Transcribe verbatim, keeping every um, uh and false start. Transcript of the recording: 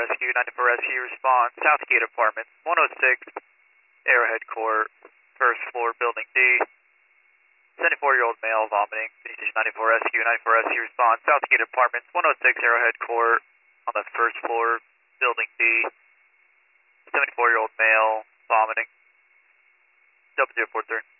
Rescue, ninety-four Rescue, response, Southgate Apartments, one oh six, Arrowhead Court, first floor, building D. seventy-four-year-old male vomiting, ninety-four Rescue, ninety-four Rescue, response, Southgate Apartments, one oh six, Arrowhead Court, on the first floor, building D. seventy-four-year-old male vomiting, double zero four three.